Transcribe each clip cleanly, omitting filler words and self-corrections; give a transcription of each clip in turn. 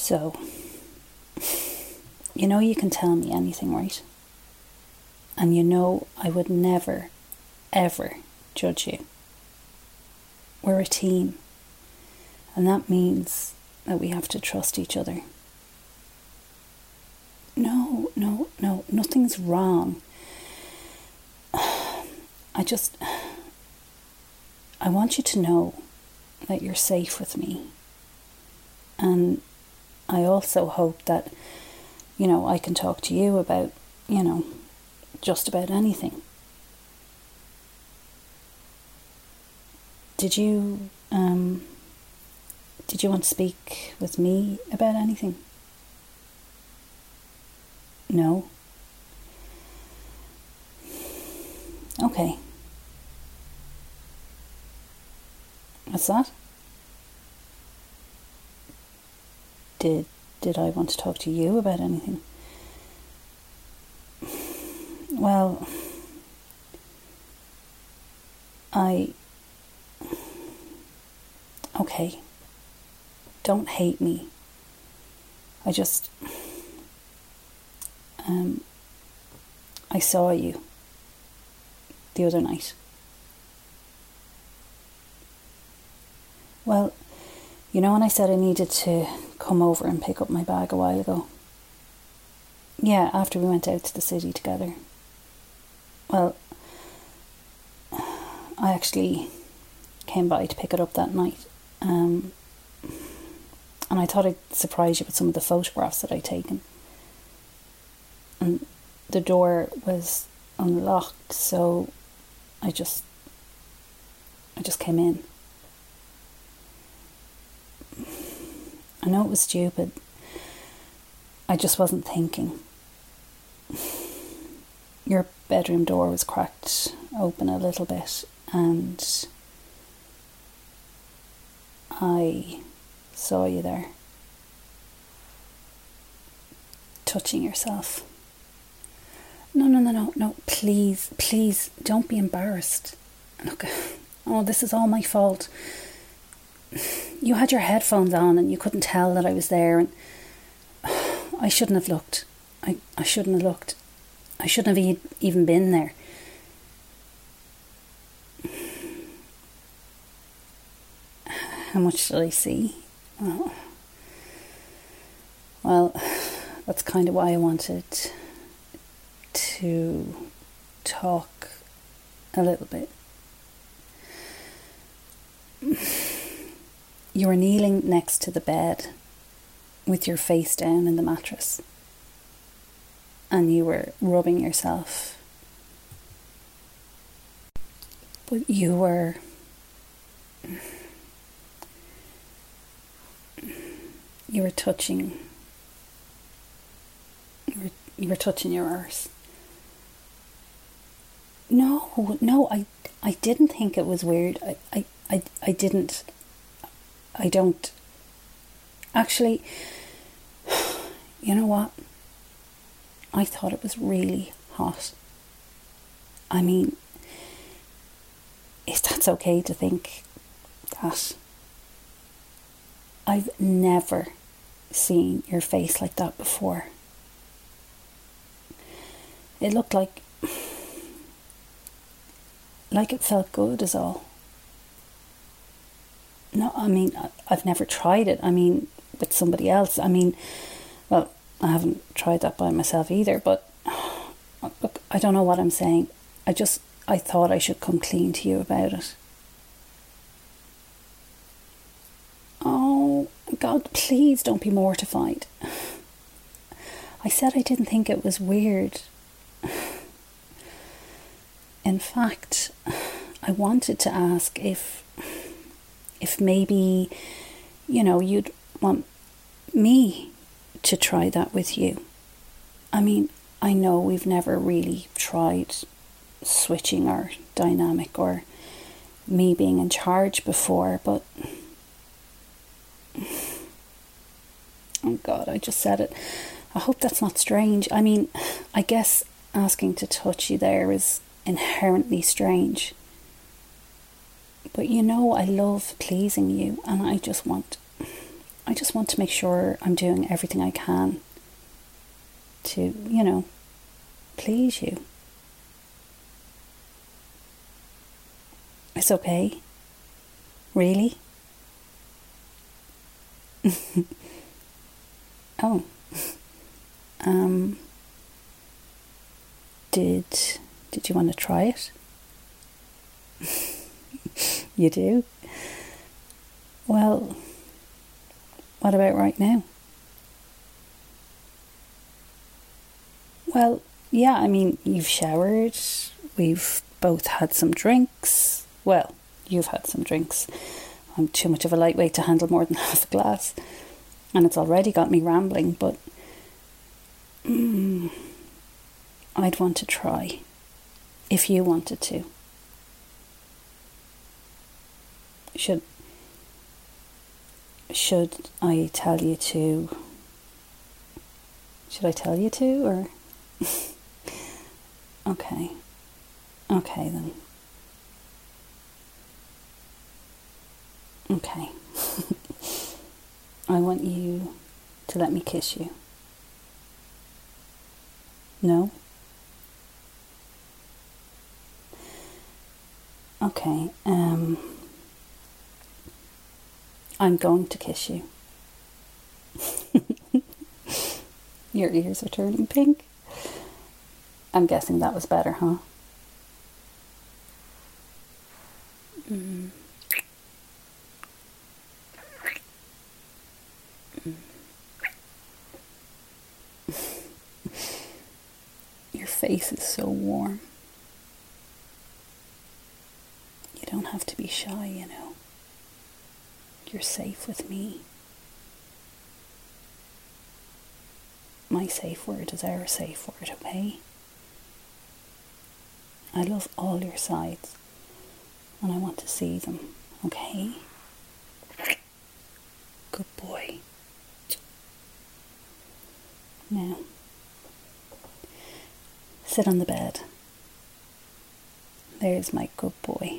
So, you know you can tell me anything, right? And you know I would never, ever judge you. We're a team. And that means that we have to trust each other. No, nothing's wrong. I want you to know that you're safe with me. And I also hope that, I can talk to you about, just about anything. Did you want to speak with me about anything? No? Okay. What's that? Did I want to talk to you about anything? Well, okay. Don't hate me. I saw you the other night. Well, when I said I needed to come over and pick up my bag a while ago? Yeah, after we went out to the city together. Well, I actually came by to pick it up that night. And I thought I'd surprise you with some of the photographs that I'd taken. And the door was unlocked, so I just came in. I know it was stupid. I just wasn't thinking. Your bedroom door was cracked open a little bit, and I saw you there, touching yourself. No, please, don't be embarrassed. Look, this is all my fault. You had your headphones on and you couldn't tell that I was there, and I shouldn't have looked. I shouldn't have looked. I shouldn't have even been there. How much did I see? Well, that's kind of why I wanted to talk a little bit. You were kneeling next to the bed with your face down in the mattress, and you were rubbing yourself. But you were touching your arse. No, I didn't think it was weird. I didn't. I don't. Actually, you know what? I thought it was really hot. I mean, if that's okay to think that. I've never seen your face like that before. It looked like it felt good is all. No, I mean, I've never tried it. I mean, with somebody else. I mean, well, I haven't tried that by myself either, but look, I don't know what I'm saying. I thought I should come clean to you about it. Oh, God, please don't be mortified. I said I didn't think it was weird. In fact, I wanted to ask if maybe, you'd want me to try that with you. I mean, I know we've never really tried switching our dynamic or me being in charge before, but oh God, I just said it. I hope that's not strange. I mean, I guess asking to touch you there is inherently strange. But I love pleasing you, and I I just want to make sure I'm doing everything I can to, please you. It's okay. Really? Oh. Did you want to try it? You do? Well, what about right now? Well, yeah, I mean, you've showered, we've both had some drinks. Well, you've had some drinks. I'm too much of a lightweight to handle more than half a glass. And it's already got me rambling, but I'd want to try. If you wanted to. Should I tell you to? Should I tell you to, or? Okay then. Okay. I want you to let me kiss you. No? Okay, I'm going to kiss you. Your ears are turning pink. I'm guessing that was better, huh? Your face is so warm. You don't have to be shy, You're safe with me. My safe word is our safe word, okay? I love all your sides, and I want to see them, okay? Good boy. Now, sit on the bed. There's my good boy.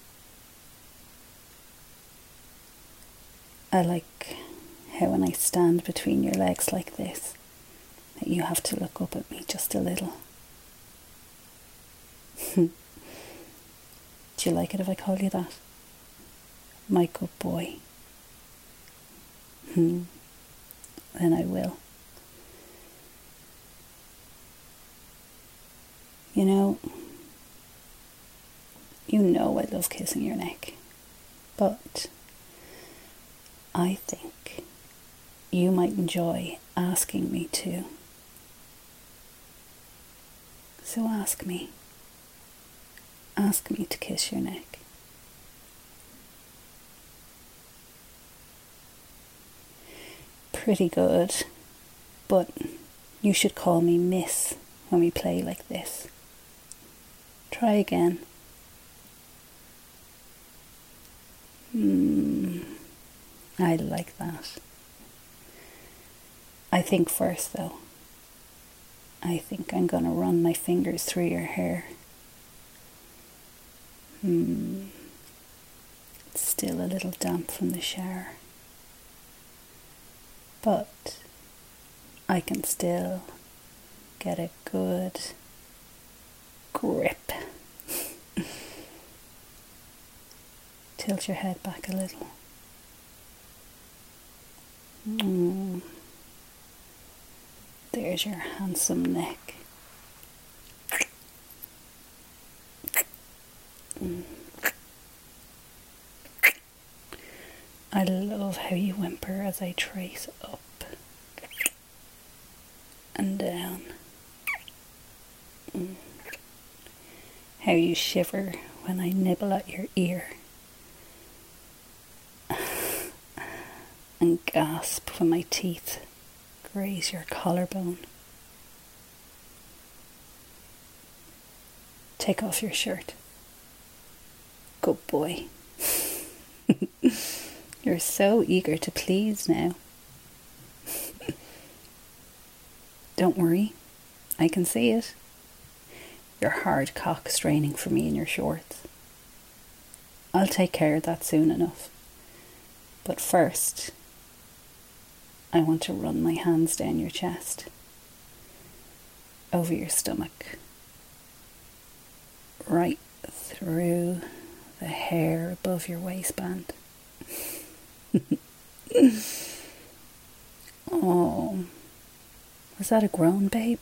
I like how when I stand between your legs like this, that you have to look up at me just a little. Do you like it if I call you that? My good boy. Then I will. You know I love kissing your neck, but I think you might enjoy asking me to. So ask me. Ask me to kiss your neck. Pretty good, but you should call me Miss when we play like this. Try again. I like that. I think first though, I think I'm gonna run my fingers through your hair. It's still a little damp from the shower, but I can still get a good grip. Tilt your head back a little. There's your handsome neck. I love how you whimper as I trace up and down. How you shiver when I nibble at your ear. And gasp when my teeth graze your collarbone. Take off your shirt. Good boy. You're so eager to please now. Don't worry, I can see it. Your hard cock straining for me in your shorts. I'll take care of that soon enough. But first, I want to run my hands down your chest, over your stomach, right through the hair above your waistband. Oh, was that a groan, babe?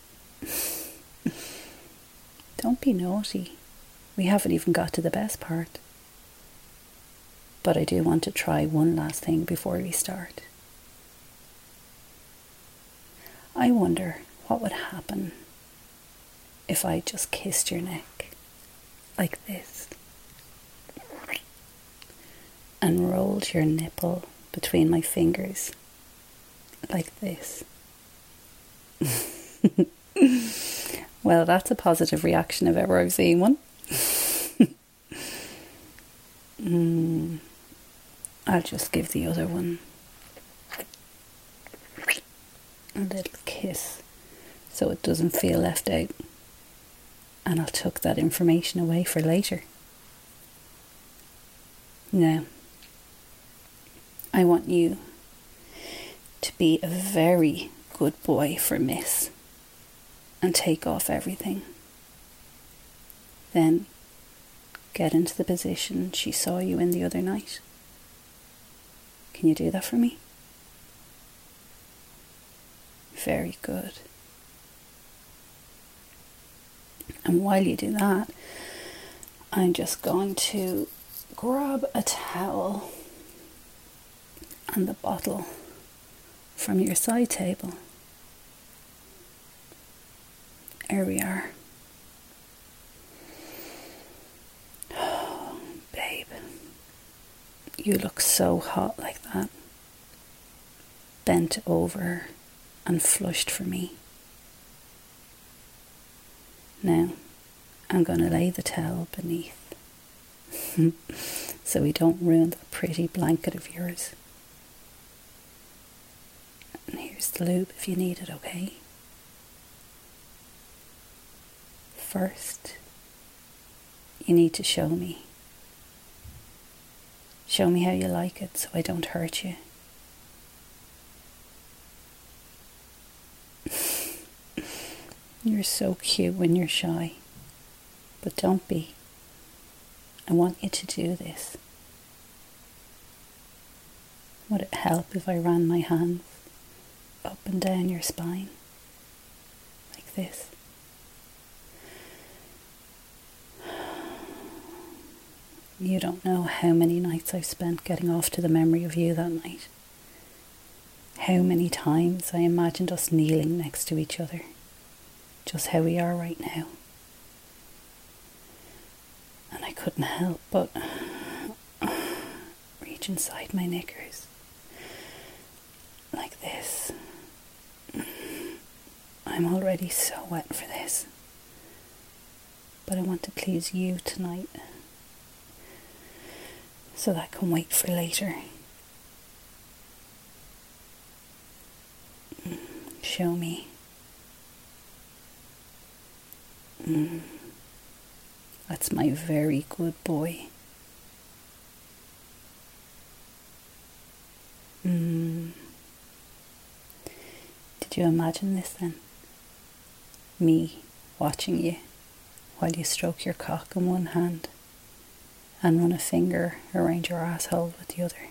Don't be naughty. We haven't even got to the best part. But I do want to try one last thing before we start. I wonder what would happen if I just kissed your neck like this and rolled your nipple between my fingers like this. Well, that's a positive reaction if ever I've seen one. I'll just give the other one a little kiss so it doesn't feel left out, and I'll tuck that information away for later. Now, I want you to be a very good boy for Miss and take off everything. Then get into the position she saw you in the other night. Can you do that for me? Very good. And while you do that, I'm just going to grab a towel and the bottle from your side table. There we are. Oh, babe, you look so hot like that. Bent over and flushed for me. Now, I'm going to lay the towel beneath so we don't ruin that pretty blanket of yours. And here's the lube if you need it, okay? First, you need to show me. Show me how you like it so I don't hurt you. You're so cute when you're shy, but don't be. I want you to do this. Would it help if I ran my hands up and down your spine, like this? You don't know how many nights I've spent getting off to the memory of you that night. How many times I imagined us kneeling next to each other, just how we are right now. And I couldn't help but reach inside my knickers, like this. I'm already so wet for this, but I want to please you tonight, so that can wait for later. Show me. That's my very good boy. Did you imagine this then? Me watching you while you stroke your cock in one hand and run a finger around your asshole with the other.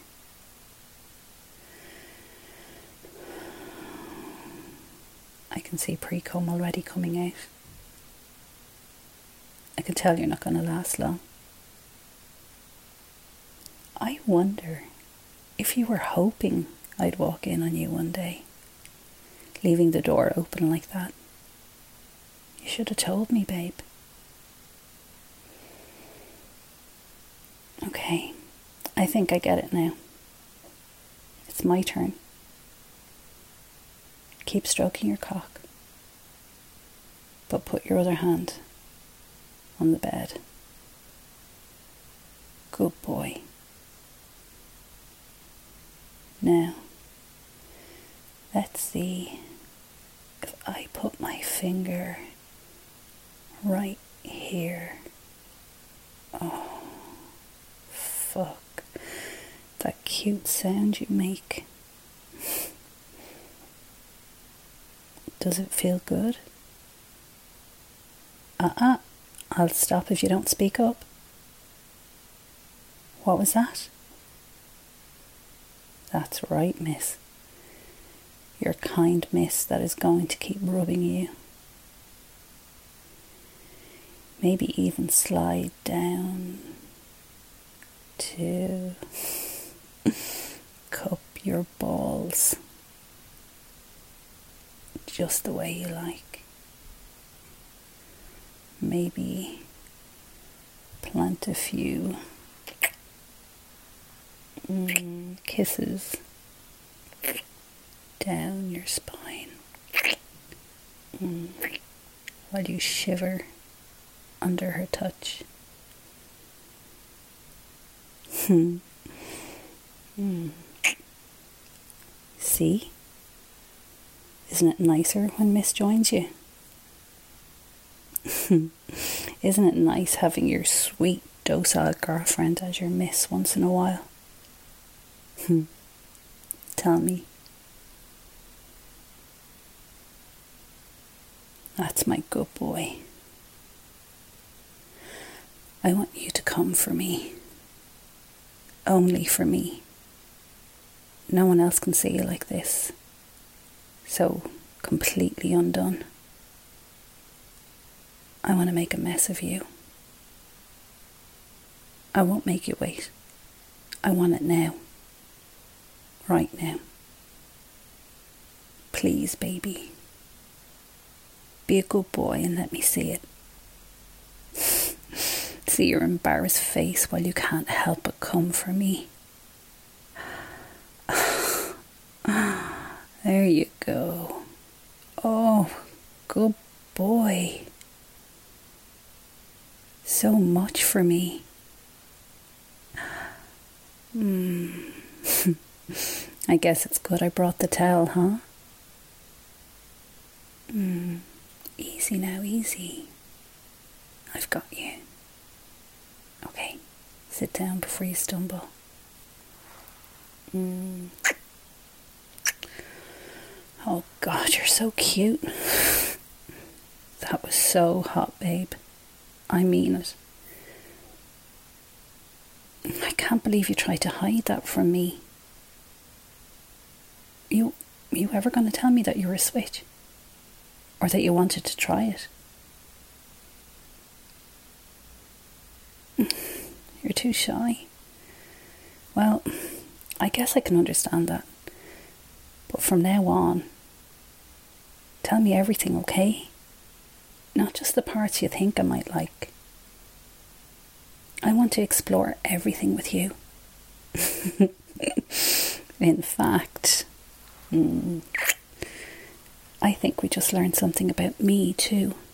I can see pre-cum already coming out. I can tell you're not going to last long. I wonder if you were hoping I'd walk in on you one day, leaving the door open like that. You should have told me, babe. Okay, I think I get it now. It's my turn. Keep stroking your cock, but put your other hand on the bed. Good boy. Now, let's see if I put my finger right here. Oh, fuck. That cute sound you make. Does it feel good? I'll stop if you don't speak up. What was that? That's right, miss. Your kind miss that is going to keep rubbing you. Maybe even slide down to cup your balls just the way you like. Maybe plant a few kisses down your spine while you shiver under her touch. See? Isn't it nicer when Miss joins you? Isn't it nice having your sweet, docile girlfriend as your miss once in a while? Tell me. That's my good boy. I want you to come for me. Only for me. No one else can see you like this. So completely undone. I want to make a mess of you. I won't make you wait. I want it now. Right now. Please, baby. Be a good boy and let me see it. See your embarrassed face while you can't help but come for me. There you go. Oh, good boy. So much for me. I guess it's good I brought the towel, huh? Easy now, easy. I've got you. Okay, sit down before you stumble. Oh God, you're so cute. That was so hot, babe. I mean it. I can't believe you tried to hide that from me. You ever going to tell me that you were a switch? Or that you wanted to try it? You're too shy. Well, I guess I can understand that. But from now on, tell me everything, okay? Not just the parts you think I might like. I want to explore everything with you. In fact, I think we just learned something about me too.